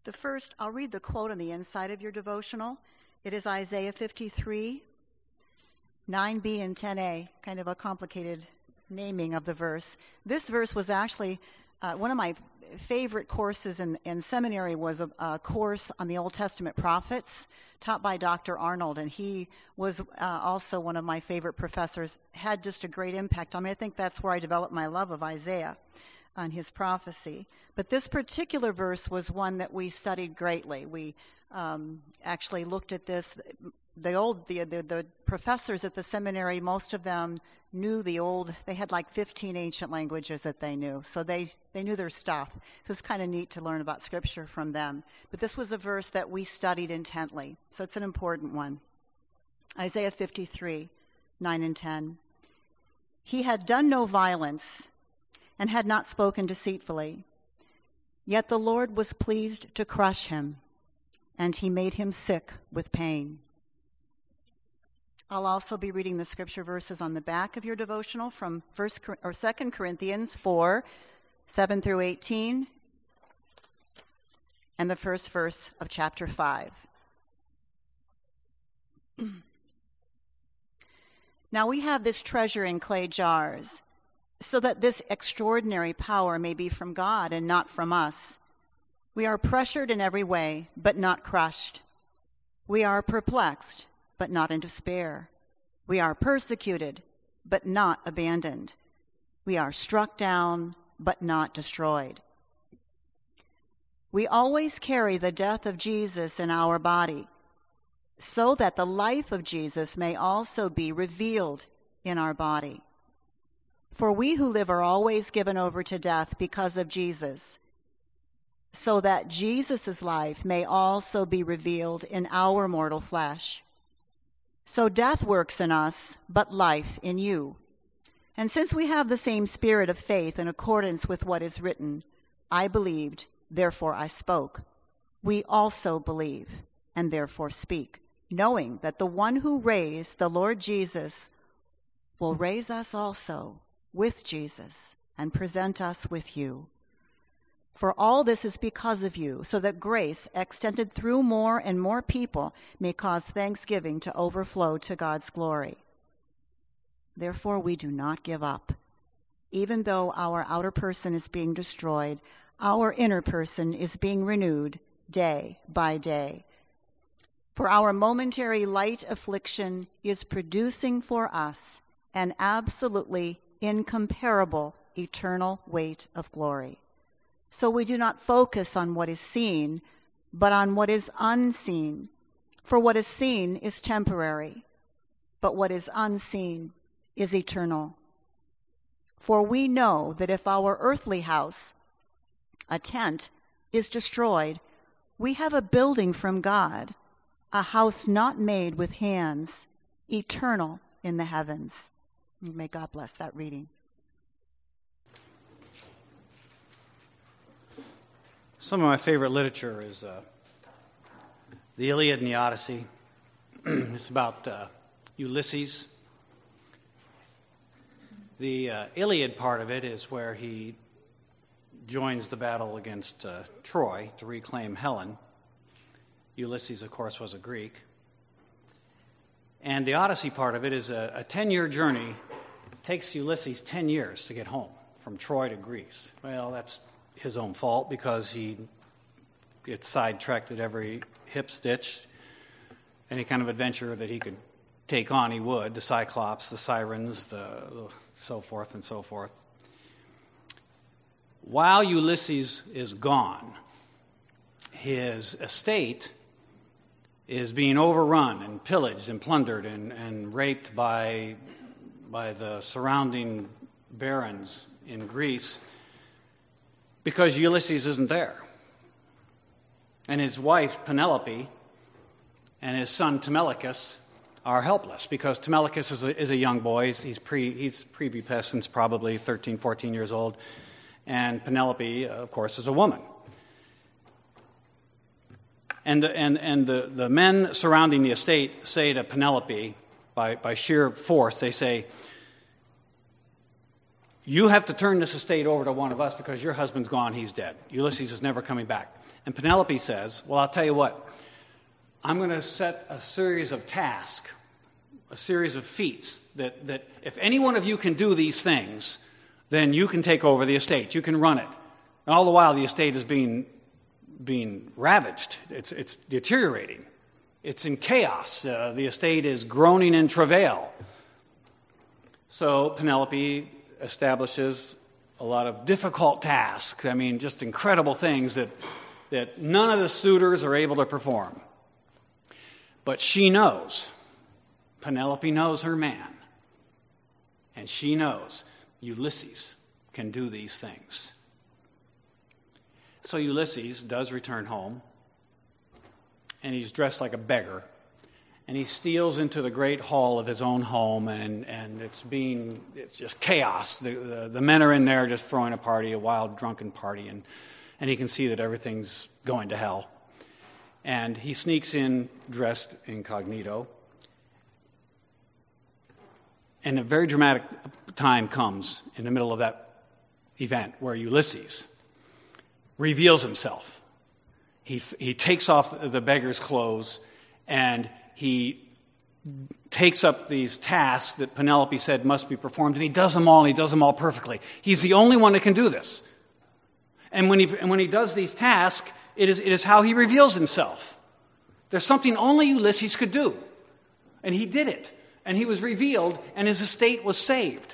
The first, I'll read the quote on the inside of your devotional. It is Isaiah 53, 9b and 10a, kind of a complicated naming of the verse. This verse was actually one of my favorite courses in seminary was a course on the Old Testament prophets taught by Dr. Arnold, and he was also one of my favorite professors, had just a great impact on me. I think that's where I developed my love of Isaiah on his prophecy. But this particular verse was one that we studied greatly. We actually looked at this. The professors at the seminary, most of them knew they had like 15 ancient languages that they knew. So they knew their stuff. So it's kind of neat to learn about Scripture from them. But this was a verse that we studied intently. So it's an important one. Isaiah 53, 9 and 10. He had done no violence and had not spoken deceitfully. Yet the Lord was pleased to crush him, and he made him sick with pain. I'll also be reading the scripture verses on the back of your devotional from 2 Corinthians 4, 7 through 18, and the first verse of chapter 5. Now we have this treasure in clay jars, so that this extraordinary power may be from God and not from us. We are pressured in every way, but not crushed. We are perplexed, but not in despair. We are persecuted, but not abandoned. We are struck down, but not destroyed. We always carry the death of Jesus in our body, so that the life of Jesus may also be revealed in our body. For we who live are always given over to death because of Jesus, so that Jesus' life may also be revealed in our mortal flesh. So death works in us, but life in you. And since we have the same spirit of faith in accordance with what is written, I believed, therefore I spoke. We also believe, and therefore speak, knowing that the one who raised the Lord Jesus will raise us also with Jesus and present us with you. For all this is because of you, so that grace, extended through more and more people, may cause thanksgiving to overflow to God's glory. Therefore, we do not give up. Even though our outer person is being destroyed, our inner person is being renewed day by day. For our momentary light affliction is producing for us an absolutely incomparable eternal weight of glory. So we do not focus on what is seen, but on what is unseen. For what is seen is temporary, but what is unseen is eternal. For we know that if our earthly house, a tent, is destroyed, we have a building from God, a house not made with hands, eternal in the heavens. May God bless that reading. Some of my favorite literature is the Iliad and the Odyssey. It's about Ulysses. The Iliad part of it is where he joins the battle against Troy to reclaim Helen. Ulysses, of course, was a Greek. And the Odyssey part of it is a 10-year journey. It takes Ulysses 10 years to get home from Troy to Greece. Well, that's his own fault because he gets sidetracked at every hip stitch. Any kind of adventure that he could take on, he would. The Cyclops, the Sirens, the so forth and so forth. While Ulysses is gone, his estate is being overrun and pillaged and plundered and raped by the surrounding barons in Greece because Ulysses isn't there. And his wife, Penelope, and his son, Telemachus, are helpless because Telemachus is a young boy. He's prepubescent, probably 13, 14 years old. And Penelope, of course, is a woman. And the men surrounding the estate say to Penelope, by sheer force, they say, you have to turn this estate over to one of us because your husband's gone, he's dead. Ulysses is never coming back. And Penelope says, well, I'll tell you what, I'm going to set a series of tasks, a series of feats that if any one of you can do these things, then you can take over the estate. You can run it. And all the while, the estate is being ravaged. It's deteriorating. It's in chaos. The estate is groaning in travail. So Penelope establishes a lot of difficult tasks. I mean, just incredible things that none of the suitors are able to perform. But she knows. Penelope knows her man. And she knows Ulysses can do these things. So Ulysses does return home, and he's dressed like a beggar, and he steals into the great hall of his own home, and it's just chaos. The men are in there just throwing a party, a wild drunken party, and he can see that everything's going to hell. And he sneaks in dressed incognito. And a very dramatic time comes in the middle of that event where Ulysses reveals himself. He takes off the beggar's clothes and he takes up these tasks that Penelope said must be performed, and he does them all, and he does them all perfectly. He's the only one that can do this. And when he does these tasks, it is how he reveals himself. There's something only Ulysses could do. And he did it. And he was revealed, and his estate was saved.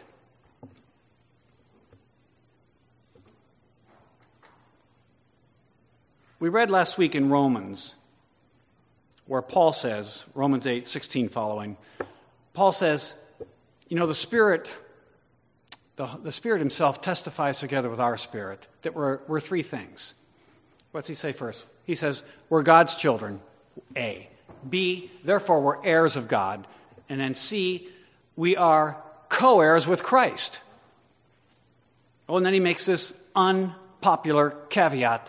We read last week in Romans, where Paul says, Romans 8:16 following, Paul says, the Spirit himself testifies together with our spirit that we're three things. What's he say first? He says, we're God's children, A. B, therefore we're heirs of God. And then C, we are co-heirs with Christ. Oh, and then he makes this unpopular caveat.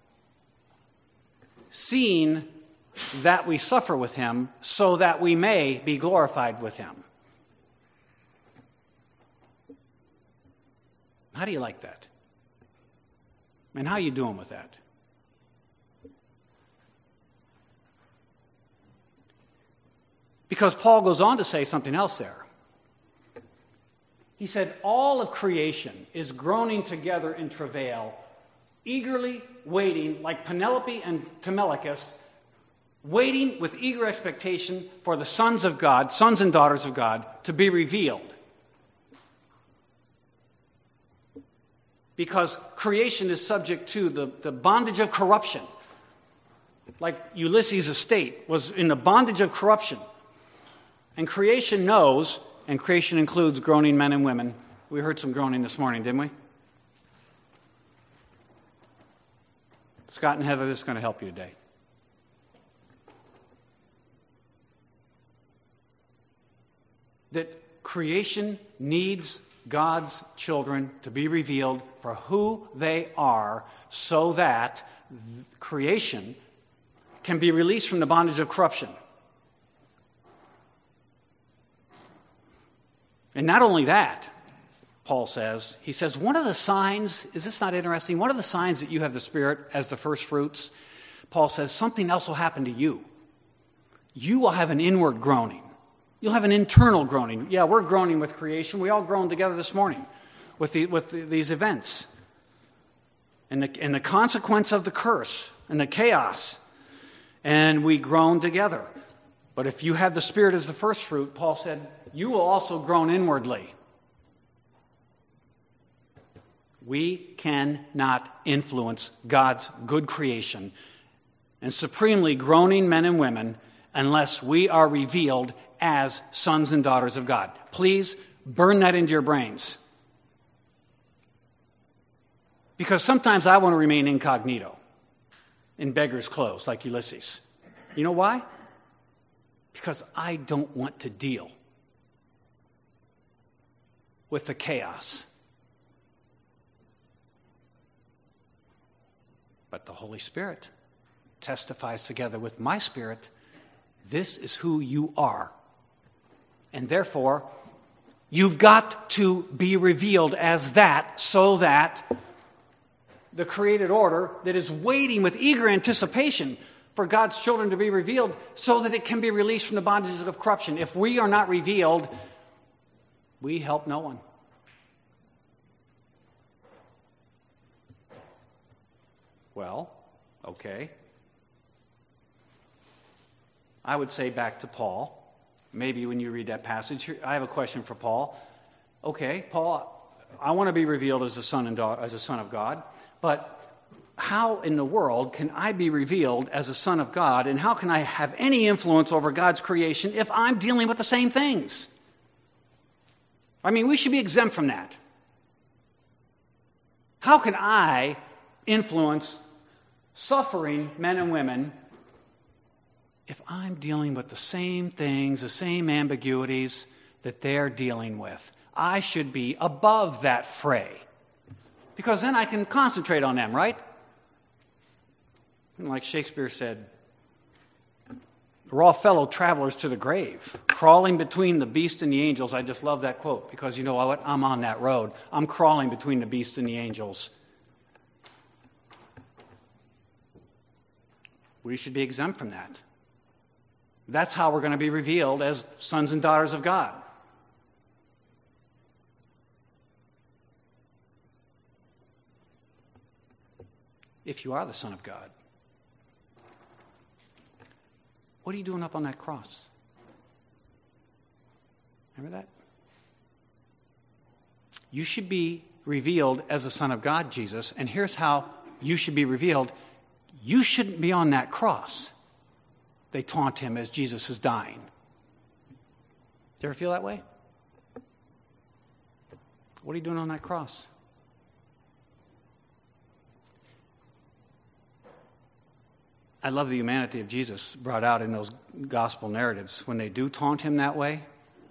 Seeing that we suffer with him so that we may be glorified with him. How do you like that? I mean, how are you doing with that? Because Paul goes on to say something else there. He said, all of creation is groaning together in travail, eagerly waiting, like Penelope and Telemachus, waiting with eager expectation for the sons of God, sons and daughters of God, to be revealed. Because creation is subject to the bondage of corruption. Like Ulysses' estate was in the bondage of corruption. And creation knows, and creation includes groaning men and women. We heard some groaning this morning, didn't we? Scott and Heather, this is going to help you today. That creation needs God's children to be revealed for who they are so that creation can be released from the bondage of corruption. And not only that, Paul says, he says, one of the signs, is this not interesting? One of the signs that you have the Spirit as the first fruits, Paul says, something else will happen to you. You will have an inward groaning. You'll have an internal groaning. Yeah, we're groaning with creation. We all groaned together this morning with these events. And the consequence of the curse and the chaos. And we groan together. But if you have the Spirit as the first fruit, Paul said, you will also groan inwardly. We cannot influence God's good creation and supremely groaning men and women unless we are revealed as sons and daughters of God. Please burn that into your brains. Because sometimes I want to remain incognito, in beggar's clothes, like Ulysses. You know why? Because I don't want to deal with the chaos. But the Holy Spirit testifies together with my spirit, this is who you are. And therefore, You've got to be revealed as that, so that the created order that is waiting with eager anticipation for God's children to be revealed, so that it can be released from the bondages of corruption. If we are not revealed, we help no one. Well, okay. I would say back to Paul. Maybe when you read that passage, I have a question for Paul. Okay, Paul, I want to be revealed as a son of God, but how in the world can I be revealed as a son of God, and how can I have any influence over God's creation if I'm dealing with the same things? I mean, we should be exempt from that. How can I influence suffering men and women if I'm dealing with the same things, the same ambiguities that they're dealing with? I should be above that fray, because then I can concentrate on them, right? And like Shakespeare said, we're all fellow travelers to the grave, crawling between the beast and the angels. I just love that quote, because you know what? I'm on that road. I'm crawling between the beast and the angels. We should be exempt from that. That's how we're going to be revealed as sons and daughters of God. If you are the Son of God, what are you doing up on that cross? Remember that? You should be revealed as the Son of God, Jesus, and here's how you should be revealed. You shouldn't be on that cross. They taunt him as Jesus is dying. Do you ever feel that way? What are you doing on that cross? I love the humanity of Jesus brought out in those gospel narratives when they do taunt him that way.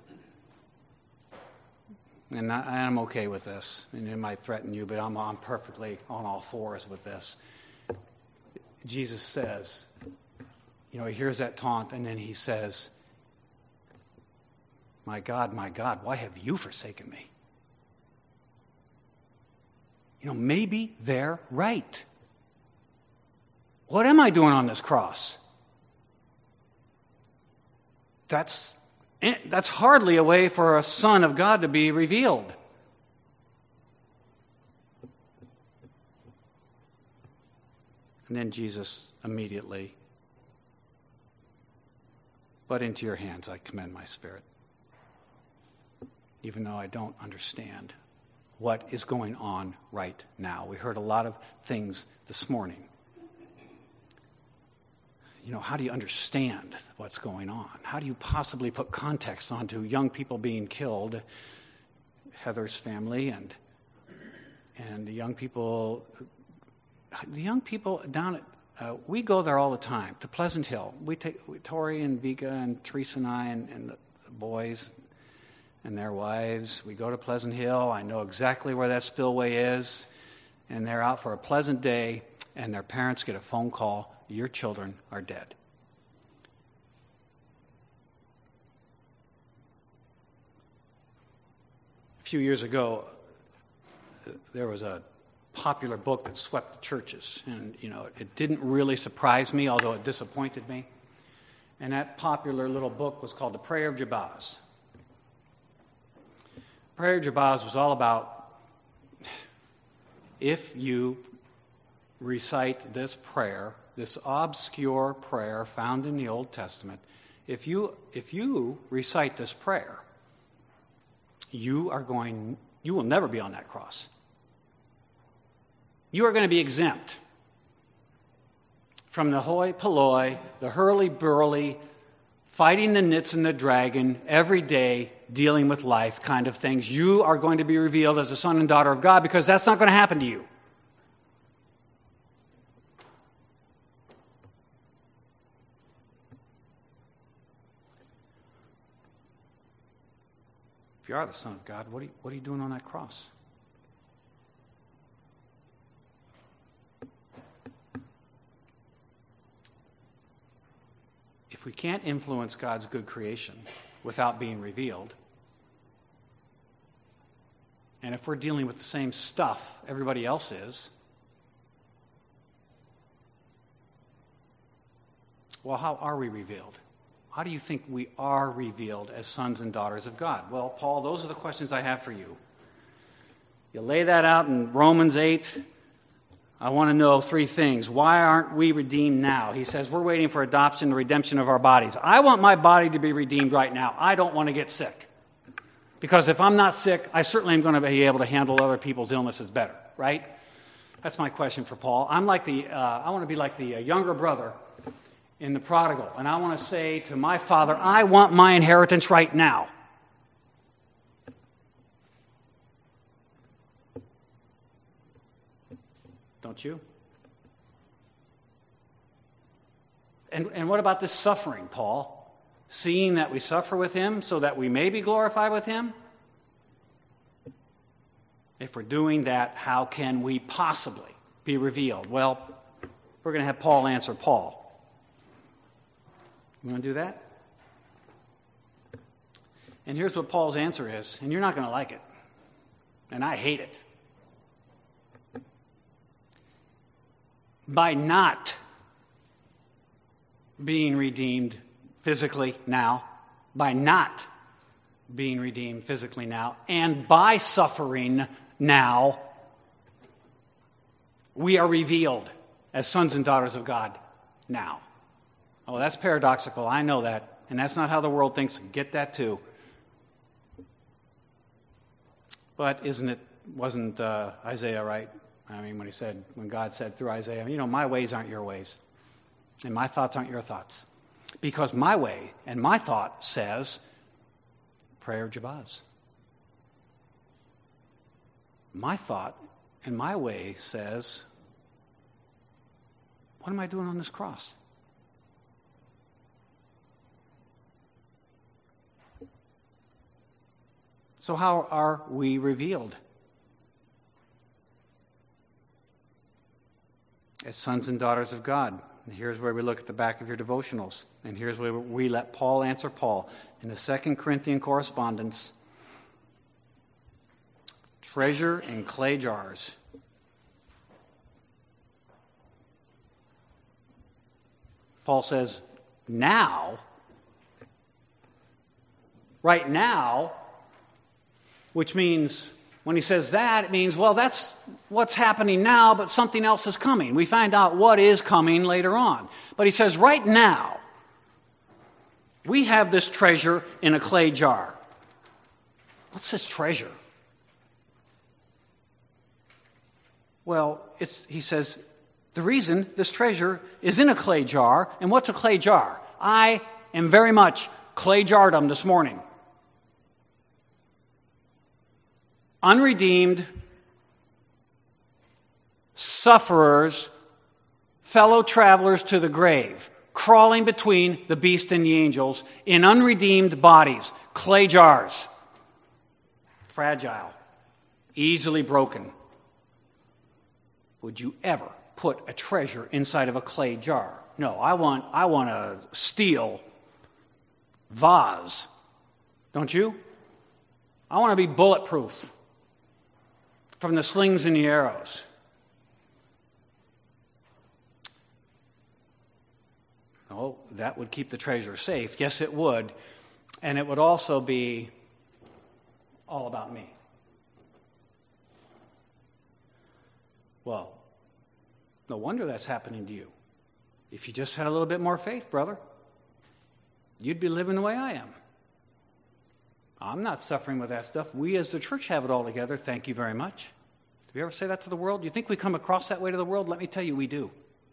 And I'm okay with this. And it might threaten you, but I'm perfectly on all fours with this. Jesus says, he hears that taunt, and then he says, my God, why have you forsaken me? Maybe they're right. What am I doing on this cross? That's hardly a way for a son of God to be revealed. And then Jesus immediately, but into your hands I commend my spirit. Even though I don't understand what is going on right now. We heard a lot of things this morning. How do you understand what's going on? How do you possibly put context onto young people being killed, Heather's family, and the young people down at, we go there all the time, to Pleasant Hill. We take Tori and Vika and Teresa and I and the boys and their wives. We go to Pleasant Hill. I know exactly where that spillway is. And they're out for a pleasant day, and their parents get a phone call, your children are dead. A few years ago, there was a popular book that swept the churches. And, it didn't really surprise me, although it disappointed me. And that popular little book was called The Prayer of Jabaz. Prayer of Jabaz was all about, if you recite this prayer, this obscure prayer found in the Old Testament, if you recite this prayer, you will never be on that cross. You are going to be exempt from the hoi polloi, the hurly-burly, fighting the nits and the dragon, every day dealing with life kind of things. You are going to be revealed as a son and daughter of God, because that's not going to happen to you. If you are the Son of God, what are you doing on that cross? If we can't influence God's good creation without being revealed, And if we're dealing with the same stuff everybody else is, well, how are we revealed? How do you think we are revealed as sons and daughters of God? Well, Paul, those are the questions I have for you. You lay that out in Romans 8. I want to know three things. Why aren't we redeemed now? He says we're waiting for adoption, the redemption of our bodies. I want my body to be redeemed right now. I don't want to get sick. Because if I'm not sick, I certainly am going to be able to handle other people's illnesses better, right? That's my question for Paul. I want to be like the younger brother in the prodigal. And I want to say to my father, I want my inheritance right now. Don't you? And what about this suffering, Paul? Seeing that we suffer with him so that we may be glorified with him? If we're doing that, how can we possibly be revealed? Well, we're going to have Paul answer Paul. You want to do that? And here's what Paul's answer is, and you're not going to like it. And I hate it. By not being redeemed physically now, by not being redeemed physically now, and by suffering now, we are revealed as sons and daughters of God now. Oh, that's paradoxical. I know that. And that's not how the world thinks. Get that too. But wasn't Isaiah right? I mean, when God said through Isaiah, my ways aren't your ways, and my thoughts aren't your thoughts. Because my way and my thought says, prayer of Jabez. My thought and my way says, what am I doing on this cross? So how are we revealed? As sons and daughters of God. And here's where we look at the back of your devotionals. And here's where we let Paul answer Paul. In the 2 Corinthian correspondence, treasure in clay jars. Paul says, now, right now, which means when he says that, it means, well, that's what's happening now, but something else is coming. We find out what is coming later on. But he says, right now, we have this treasure in a clay jar. What's this treasure? Well, he says, the reason this treasure is in a clay jar, and what's a clay jar? I am very much clay jardom this morning. Unredeemed, sufferers, fellow travelers to the grave, crawling between the beast and the angels in unredeemed bodies, clay jars, fragile, easily broken. Would you ever put a treasure inside of a clay jar? No, I want a steel vase. Don't you? I want to be bulletproof from the slings and the arrows. Oh, that would keep the treasure safe. Yes, it would. And it would also be all about me. Well, no wonder that's happening to you. If you just had a little bit more faith, brother, you'd be living the way I am. I'm not suffering with that stuff. We as the church have it all together. Thank you very much. Do we ever say that to the world? Do you think we come across that way to the world? Let me tell you, we do.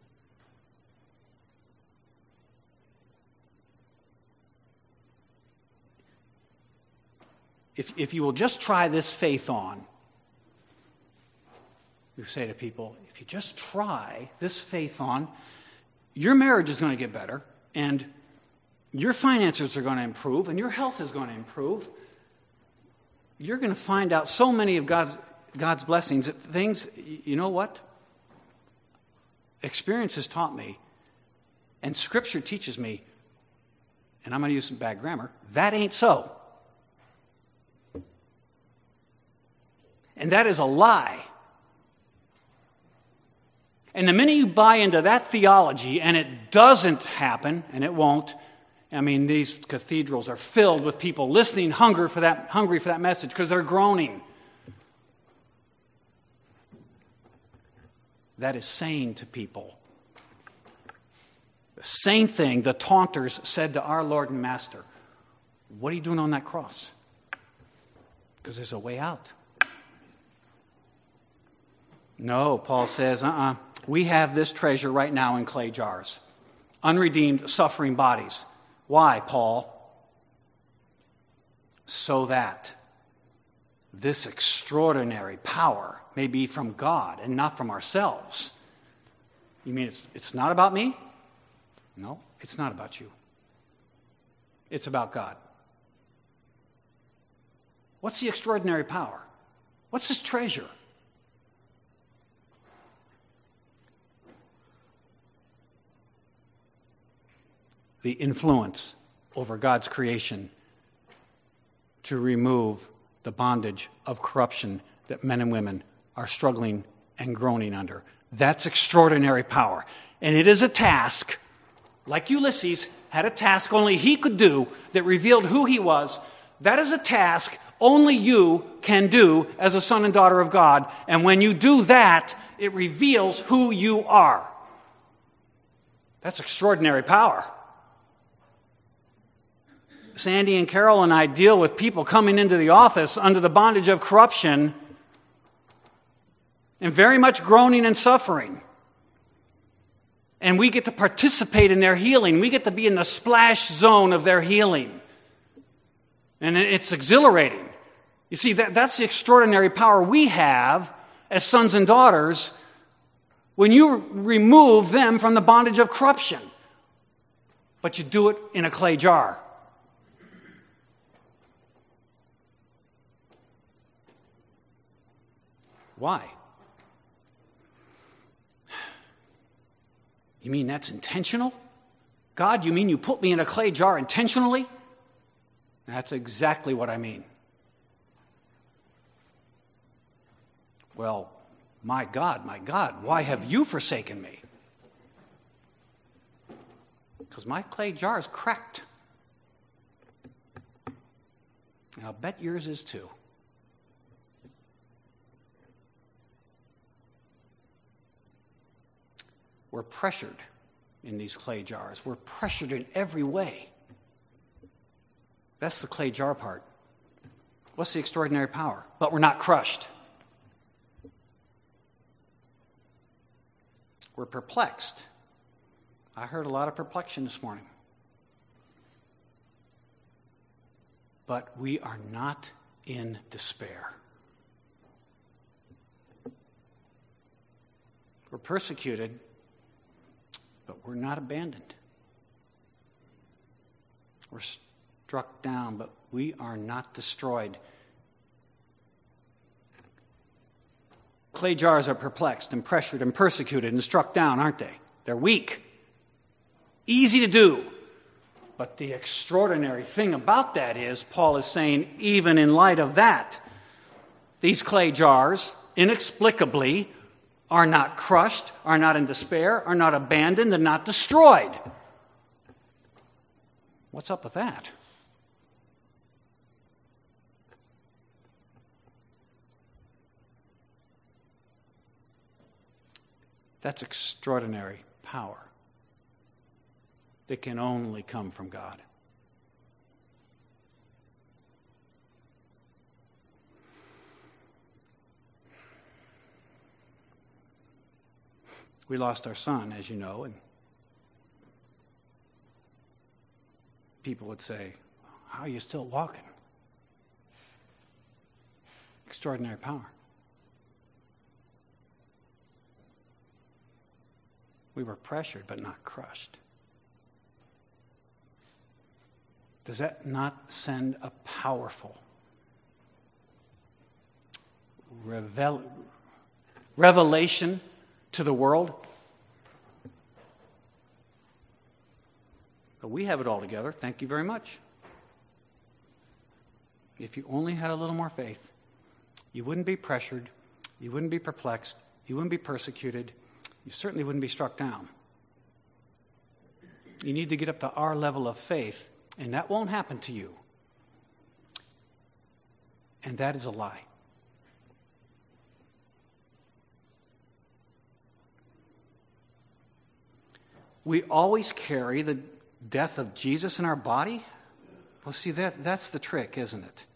If you will just try this faith on, you say to people, if you just try this faith on, your marriage is going to get better, and your finances are going to improve, and your health is going to improve. You're going to find out so many of God's blessings, things, you know what? Experience has taught me, and Scripture teaches me, and I'm going to use some bad grammar, that ain't so. And that is a lie. And the minute you buy into that theology, and it doesn't happen, and it won't, I mean, these cathedrals are filled with people listening, hungry for that message, because they're groaning. That is saying to people the same thing the taunters said to our Lord and Master. What are you doing on that cross? Because there's a way out. No, Paul says, we have this treasure right now in clay jars. Unredeemed, suffering bodies. Why, Paul? So that this extraordinary power may be from God and not from ourselves. You mean it's not about me? No, it's not about you. It's about God. What's the extraordinary power? What's this treasure? The influence over God's creation to remove the bondage of corruption that men and women are struggling and groaning under. That's extraordinary power. And it is a task, like Ulysses had a task only he could do that revealed who he was. That is a task only you can do as a son and daughter of God. And when you do that, it reveals who you are. That's extraordinary power. Sandy and Carol and I deal with people coming into the office under the bondage of corruption and very much groaning and suffering. And we get to participate in their healing. We get to be in the splash zone of their healing. And it's exhilarating. You see, that's the extraordinary power we have as sons and daughters when you remove them from the bondage of corruption. But you do it in a clay jar. Why? You mean that's intentional? God, you mean you put me in a clay jar intentionally? That's exactly what I mean. Well, my God, why have you forsaken me? Because my clay jar is cracked. And I'll bet yours is too. We're pressured in these clay jars. We're pressured in every way. That's the clay jar part. What's the extraordinary power? But we're not crushed. We're perplexed. I heard a lot of perplexion this morning. But we are not in despair. We're persecuted, but we're not abandoned. We're struck down, but we are not destroyed. Clay jars are perplexed and pressured and persecuted and struck down, aren't they? They're weak. Easy to do. But the extraordinary thing about that is, Paul is saying, even in light of that, these clay jars, inexplicably, are not crushed, are not in despair, are not abandoned, and not destroyed. What's up with that? That's extraordinary power that can only come from God. We lost our son, as you know, and people would say, how are you still walking? Extraordinary power. We were pressured but not crushed. Does that not send a powerful revelation to the world? But we have it all together. Thank you very much. If you only had a little more faith, you wouldn't be pressured, you wouldn't be perplexed, you wouldn't be persecuted, you certainly wouldn't be struck down. You need to get up to our level of faith, and that won't happen to you. And that is a lie. We always carry the death of Jesus in our body? Well, see, that's the trick, isn't it?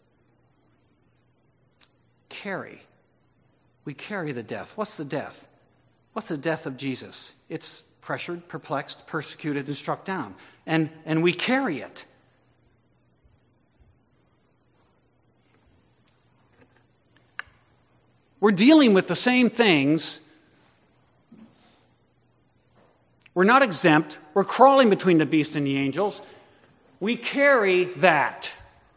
Carry. We carry the death. What's the death? What's the death of Jesus? It's pressured, perplexed, persecuted, and struck down. And we carry it. We're dealing with the same things. We're not exempt. We're crawling between the beast and the angels. We carry that.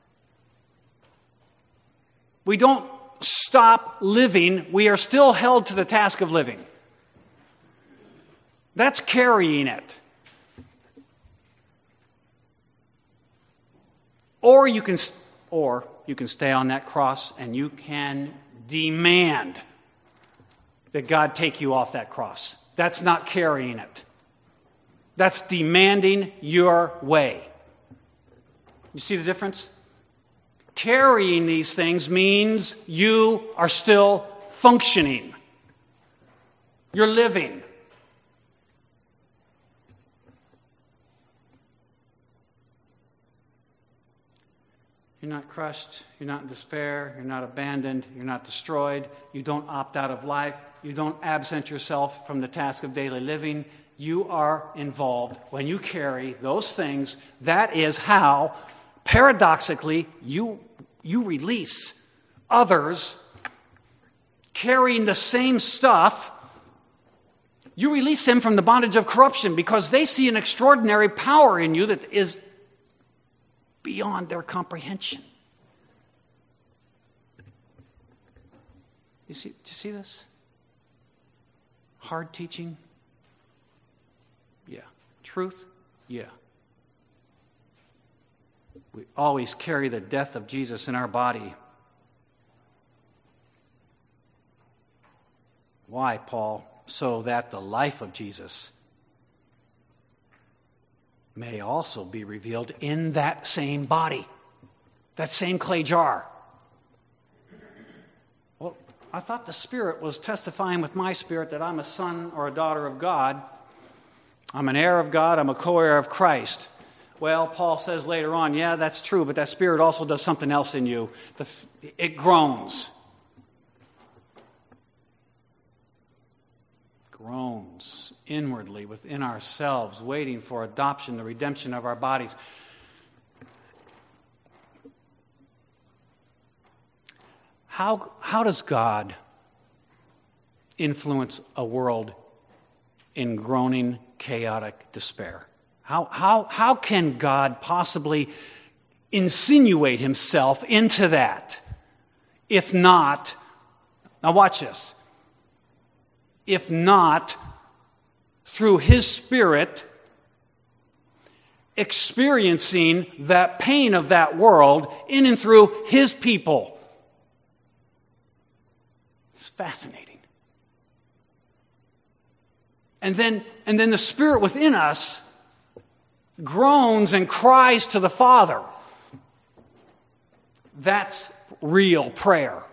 We don't stop living. We are still held to the task of living. That's carrying it. Or you can stay on that cross and you can demand that God take you off that cross. That's not carrying it. That's demanding your way. You see the difference? Carrying these things means you are still functioning. You're living. You're not crushed. You're not in despair. You're not abandoned. You're not destroyed. You don't opt out of life. You don't absent yourself from the task of daily living. You are involved. When you carry those things, that is how, paradoxically, you release others carrying the same stuff. You release them from the bondage of corruption because they see an extraordinary power in you that is beyond their comprehension. Do you see this? Hard teaching? Yeah. Truth? Yeah. We always carry the death of Jesus in our body. Why, Paul? So that the life of Jesus may also be revealed in that same body, that same clay jar. Well, I thought the Spirit was testifying with my spirit that I'm a son or a daughter of God. I'm an heir of God. I'm a co-heir of Christ. Well, Paul says later on, yeah, that's true, but that Spirit also does something else in you. It groans. Groans inwardly within ourselves, waiting for adoption, the redemption of our bodies. How does God influence a world in groaning, chaotic despair? How can God possibly insinuate himself into that? If not, now watch this. If not through his Spirit experiencing that pain of that world in and through his people. It's fascinating. And then the Spirit within us groans and cries to the Father. That's real prayer.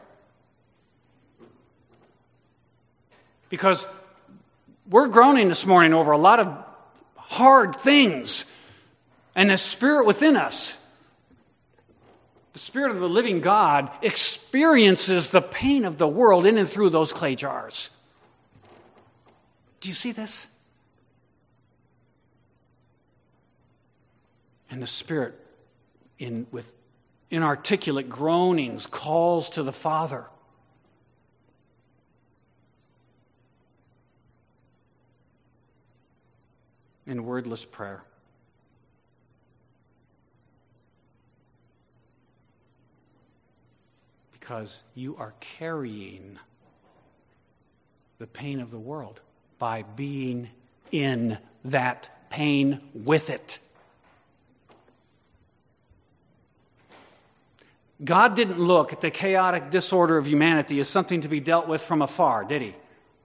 Because we're groaning this morning over a lot of hard things. And the Spirit within us, the Spirit of the living God, experiences the pain of the world in and through those clay jars. Do you see this? And the Spirit, with inarticulate groanings, calls to the Father. In wordless prayer. Because you are carrying the pain of the world by being in that pain with it. God didn't look at the chaotic disorder of humanity as something to be dealt with from afar, did he?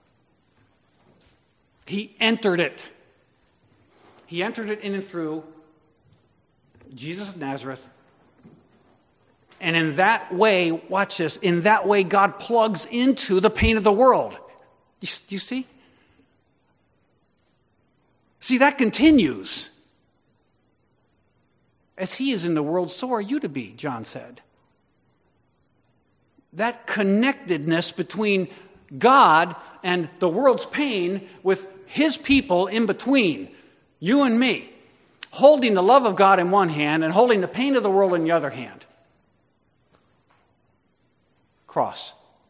He entered it. He entered it in and through Jesus of Nazareth. And in that way, watch this, in that way God plugs into the pain of the world. You see? See, that continues. As he is in the world, so are you to be, John said. That connectedness between God and the world's pain with his people in between, you and me, holding the love of God in one hand and holding the pain of the world in the other hand. Cross.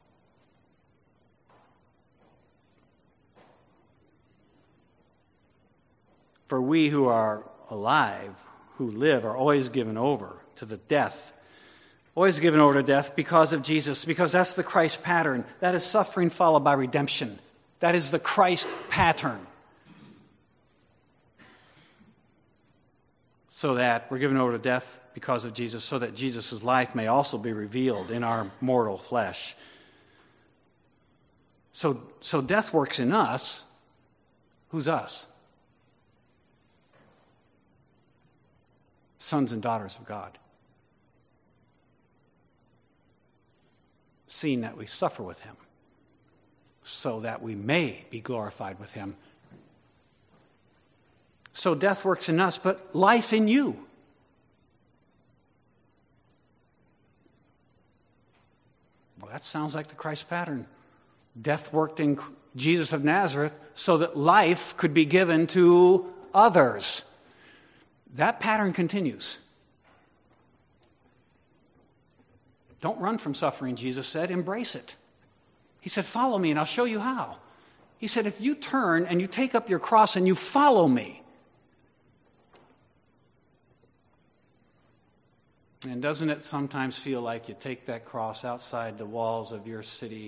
For we who are alive, who live, are always given over to the death. Always given over to death because of Jesus, because that's the Christ pattern. That is suffering followed by redemption. That is the Christ pattern. So that we're given over to death because of Jesus, so that Jesus' life may also be revealed in our mortal flesh. So death works in us. Who's us? Sons and daughters of God. Seeing that we suffer with him, so that we may be glorified with him. So death works in us, but life in you. Well, that sounds like the Christ pattern. Death worked in Jesus of Nazareth so that life could be given to others. That pattern continues. Don't run from suffering, Jesus said. Embrace it. He said, follow me and I'll show you how. He said, if you turn and you take up your cross and you follow me. And doesn't it sometimes feel like you take that cross outside the walls of your city,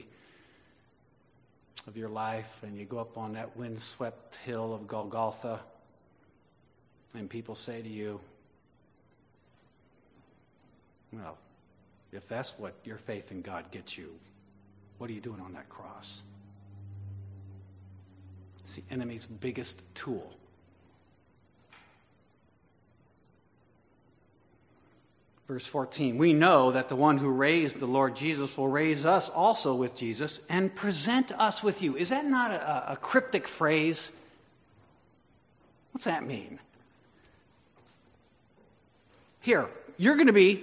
of your life, and you go up on that windswept hill of Golgotha, and people say to you, well, if that's what your faith in God gets you, what are you doing on that cross? It's the enemy's biggest tool. Verse 14, we know that the one who raised the Lord Jesus will raise us also with Jesus and present us with you. Is that not a cryptic phrase? What's that mean? Here, you're going to be,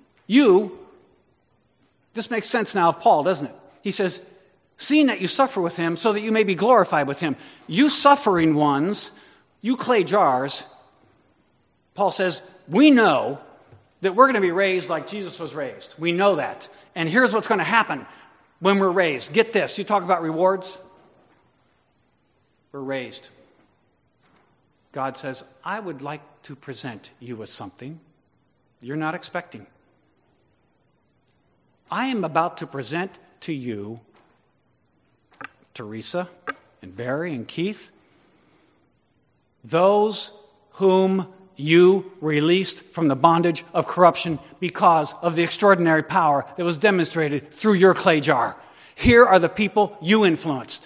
this makes sense now of Paul, doesn't it? He says, seeing that you suffer with him so that you may be glorified with him. You suffering ones, you clay jars, Paul says, we know that we're going to be raised like Jesus was raised. We know that. And here's what's going to happen when we're raised. Get this. You talk about rewards. We're raised. God says, I would like to present you with something you're not expecting. I am about to present to you, Teresa and Barry and Keith, those whom you released from the bondage of corruption because of the extraordinary power that was demonstrated through your clay jar. Here are the people you influenced.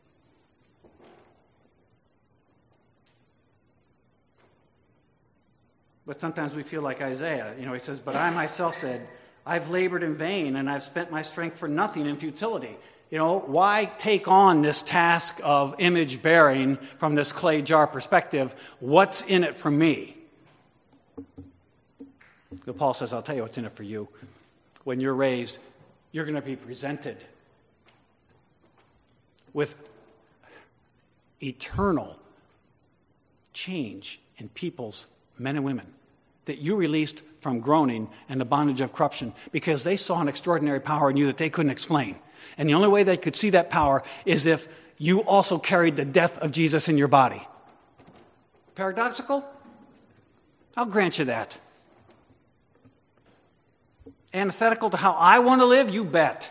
But sometimes we feel like Isaiah. He says, but I myself said, I've labored in vain and I've spent my strength for nothing in futility. Why take on this task of image bearing from this clay jar perspective? What's in it for me? Paul says, I'll tell you what's in it for you. When you're raised, you're going to be presented with eternal change in people's men and women that you released from groaning and the bondage of corruption because they saw an extraordinary power in you that they couldn't explain. And the only way they could see that power is if you also carried the death of Jesus in your body. Paradoxical? I'll grant you that. Antithetical to how I want to live? You bet.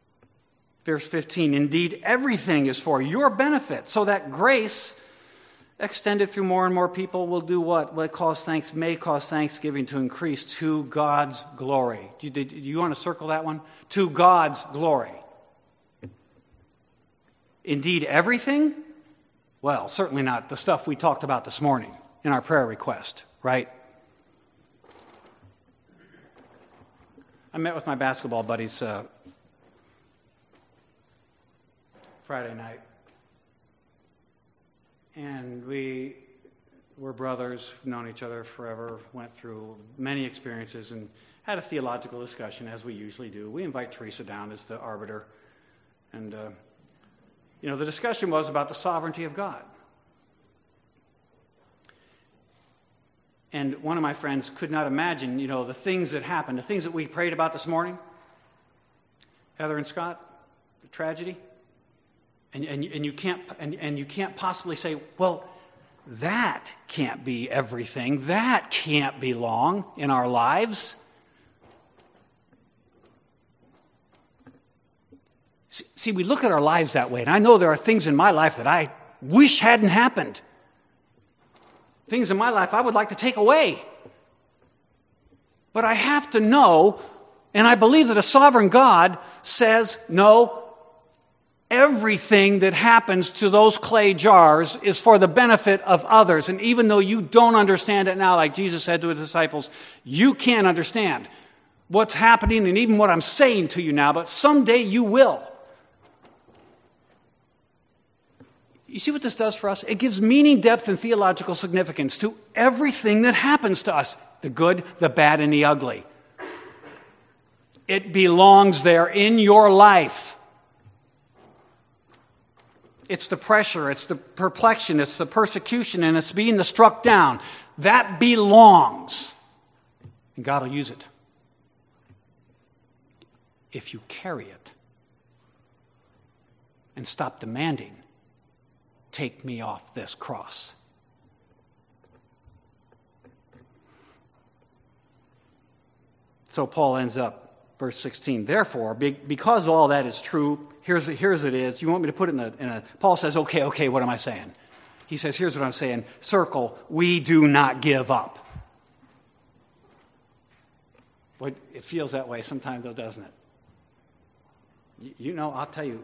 Verse 15, indeed, everything is for your benefit, so that grace extended through more and more people, will do what? May cause thanksgiving to increase to God's glory. Do you want to circle that one? To God's glory. Indeed, everything? Well, certainly not the stuff we talked about this morning in our prayer request, right? I met with my basketball buddies Friday night. And we were brothers, known each other forever, went through many experiences and had a theological discussion, as we usually do. We invite Teresa down as the arbiter. And, the discussion was about the sovereignty of God. And one of my friends could not imagine, the things that happened, the things that we prayed about this morning. Heather and Scott, the tragedy. And you can't possibly say, well, that can't be everything. That can't belong in our lives. See, we look at our lives that way, and I know there are things in my life that I wish hadn't happened. Things in my life I would like to take away. But I have to know, and I believe that a sovereign God says, no, everything that happens to those clay jars is for the benefit of others. And even though you don't understand it now, like Jesus said to his disciples, you can't understand what's happening and even what I'm saying to you now, but someday you will. You see what this does for us? It gives meaning, depth, and theological significance to everything that happens to us, the good, the bad, and the ugly. It belongs there in your life. It's the pressure, it's the perplexion, it's the persecution, and it's being the struck down. That belongs. And God will use it. If you carry it and stop demanding, take me off this cross. So Paul ends up, verse 16, therefore, because all that is true, here's it is. You want me to put it in a Paul says, okay, what am I saying? He says, here's what I'm saying. Circle, we do not give up. Well, it feels that way sometimes, though, doesn't it? I'll tell you,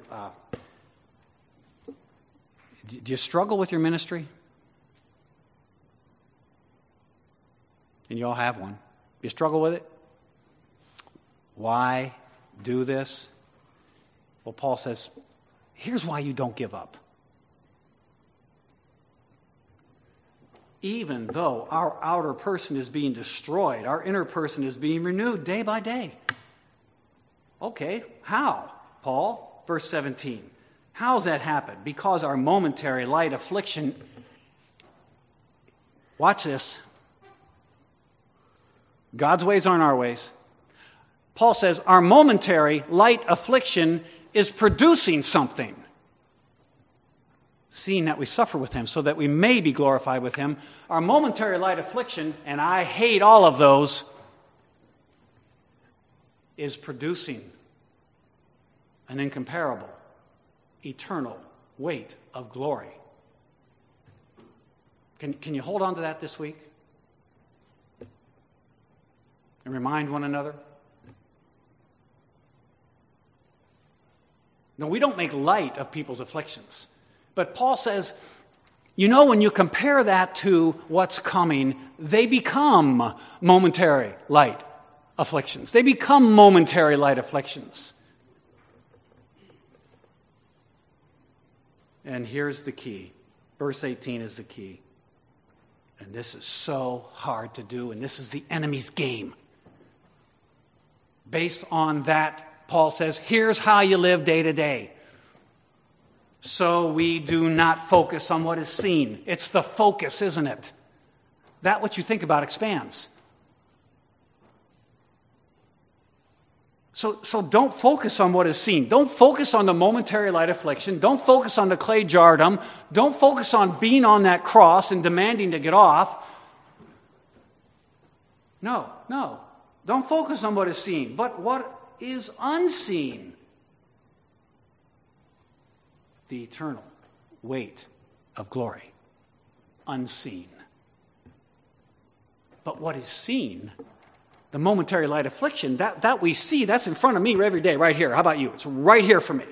do you struggle with your ministry? And you all have one. You struggle with it? Why do this? Well, Paul says, here's why you don't give up. Even though our outer person is being destroyed, our inner person is being renewed day by day. Okay, how, Paul? Verse 17. How's that happen? Because our momentary light affliction, watch this. God's ways aren't our ways. Paul says our momentary light affliction is producing something. Seeing that we suffer with him so that we may be glorified with him. Our momentary light affliction, and I hate all of those, is producing an incomparable, eternal weight of glory. Can you hold on to that this week? And remind one another? No, we don't make light of people's afflictions. But Paul says, when you compare that to what's coming, they become momentary light afflictions. They become momentary light afflictions. And here's the key. Verse 18 is the key. And this is so hard to do, and this is the enemy's game. Based on that, Paul says, here's how you live day to day. So we do not focus on what is seen. It's the focus, isn't it? That what you think about expands. So don't focus on what is seen. Don't focus on the momentary light affliction. Don't focus on the clay jardum. Don't focus on being on that cross and demanding to get off. No. Don't focus on what is seen, but what is unseen. The eternal weight of glory. unseen. But what is seen, the momentary light affliction, that we see, that's in front of me every day, right here. How about you? It's right here for me.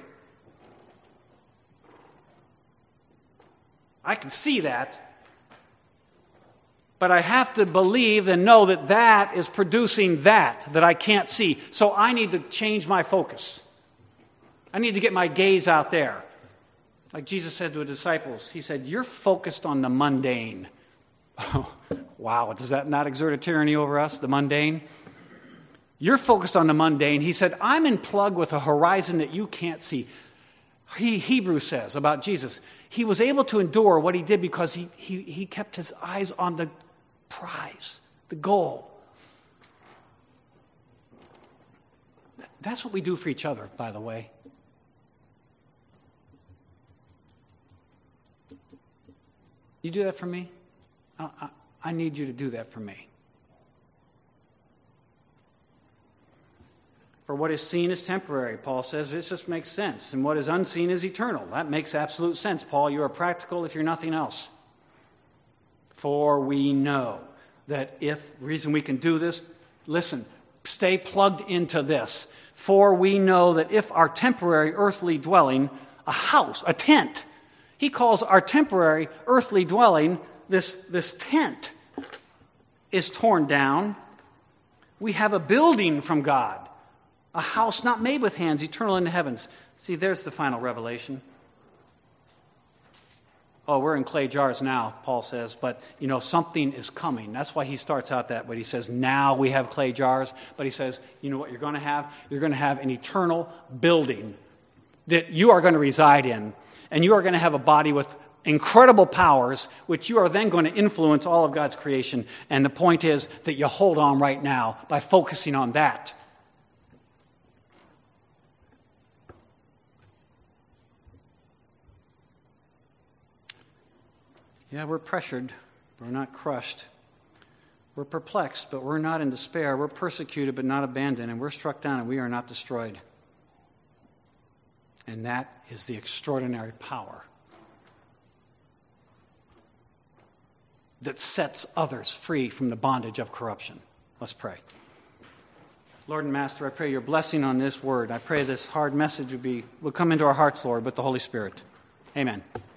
I can see that, but I have to believe and know that that is producing that I can't see. So I need to change my focus. I need to get my gaze out there. Like Jesus said to the disciples, he said, you're focused on the mundane. Oh, wow, does that not exert a tyranny over us, the mundane? You're focused on the mundane. He said, I'm in plug with a horizon that you can't see. Hebrews says about Jesus, he was able to endure what he did because he kept his eyes on the prize, the goal. That's what we do for each other, by the way. You do that for me? I need you to do that for me. For what is seen is temporary, Paul says. It just makes sense. And what is unseen is eternal. That makes absolute sense, Paul. You are practical if you're nothing else. For we know that reason we can do this, listen, stay plugged into this. For we know that if our temporary earthly dwelling, a house, a tent, he calls our temporary earthly dwelling, this tent, is torn down, we have a building from God, a house not made with hands, eternal in the heavens. See, there's the final revelation. Oh, we're in clay jars now, Paul says, but, something is coming. That's why he starts out that way. He says, now we have clay jars, but he says, you know what you're going to have? You're going to have an eternal building that you are going to reside in, and you are going to have a body with incredible powers, which you are then going to influence all of God's creation. And the point is that you hold on right now by focusing on that. Yeah, we're pressured, but we're not crushed. We're perplexed, but we're not in despair. We're persecuted, but not abandoned. And we're struck down, and we are not destroyed. And that is the extraordinary power that sets others free from the bondage of corruption. Let's pray. Lord and Master, I pray your blessing on this word. I pray this hard message would come into our hearts, Lord, with the Holy Spirit. Amen.